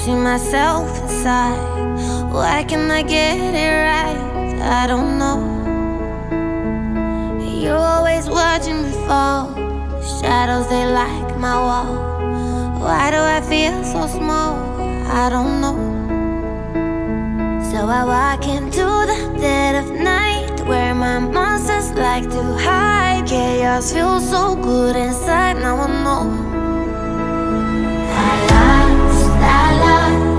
see myself inside. Why can't I get it right? I don't know. You're always watching me fall. Shadows, they like my wall. Why do I feel so small? I don't know. So I walk into the dead of night, where my monsters like to hide. Chaos feels so good inside, now I know. I lost